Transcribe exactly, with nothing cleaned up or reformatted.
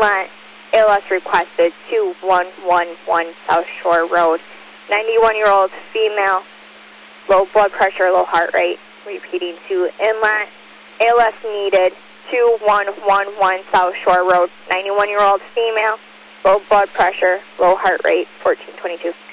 inlet, A L S requested, two one one one South Shore Road. ninety-one-year-old female, low blood pressure, low heart rate. Repeating to inlet, A L S needed, two one one one South Shore Road. ninety-one-year-old female, low blood pressure, low heart rate, fourteen twenty-two.